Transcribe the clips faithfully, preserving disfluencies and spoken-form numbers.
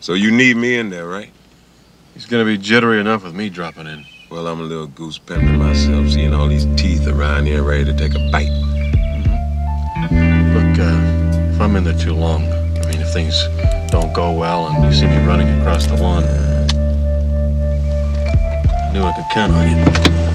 So you need me in there, right? He's gonna be jittery enough with me dropping in. Well, I'm a little goose pimping myself, seeing all these teeth around here ready to take a bite. Mm-hmm. Look, uh, if I'm in there too long, I mean, if things don't go well and you see me running across the lawn, I knew I could count on you.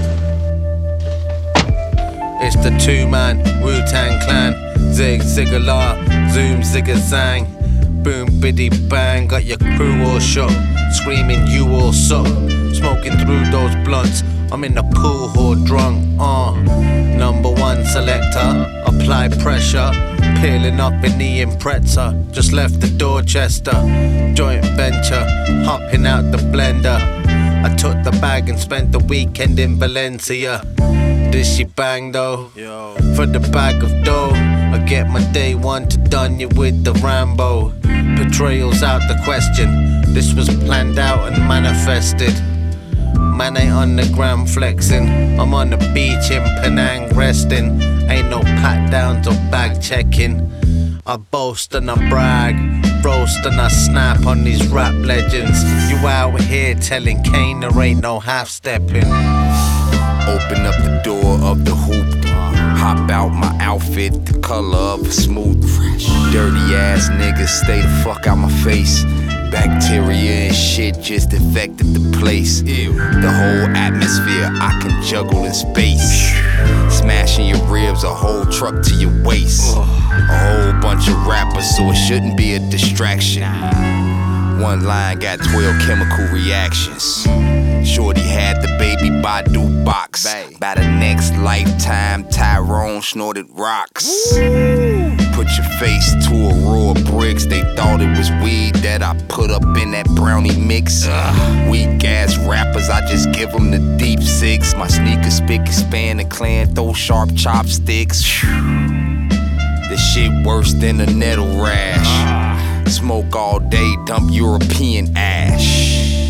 It's the two-man Wu-Tang Clan. Zig, zigala, zoom, zigazang. Boom, biddy, bang. Got your crew all shook, screaming you all suck. Smoking through those blunts, I'm in the pool hall drunk. Uh, number one selector, apply pressure. Peeling up in the Impreza, just left the Dorchester. Joint venture, hopping out the blender. I took the bag and spent the weekend in Valencia. Did she bang though? Yo. For the bag of dough, I get my day one to done you with the Rambo. Betrayal's out the question, this was planned out and manifested. Man ain't on the gram flexing, I'm on the beach in Penang resting. Ain't no pat downs or bag checking. I boast and I brag, roast and I snap on these rap legends. You out here telling Kane there ain't no half stepping. Open up the door of the hoop, hop out my outfit, the color of a smooth, fresh. Dirty ass niggas stay the fuck out my face. Bacteria and shit just infected the place. Ew. The whole atmosphere I can juggle in space. Smashing your ribs, a whole truck to your waist. A whole bunch of rappers, so it shouldn't be a distraction. One line got twelve chemical reactions. Shorty had the baby Badu box. By the next lifetime, Tyrone snorted rocks. Put your face to a row of bricks. They thought it was weed that I put up in that brownie mix. Weak ass rappers, I just give them the deep six. My sneakers spick and span the clan, throw sharp chopsticks. This shit worse than a nettle rash. Smoke all day, dump European ash.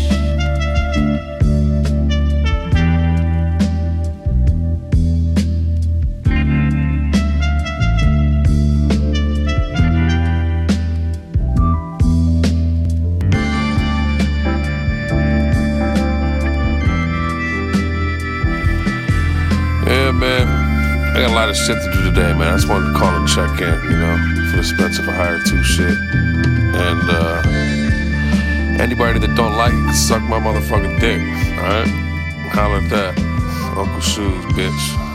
Yeah, man. I got a lot of shit to do today, man. I just wanted to call and check in, you know, for the Spencer for Hire two shit. And uh, anybody that don't like it can suck my motherfucking dick, alright? Holla at that. Uncle Shoes, bitch.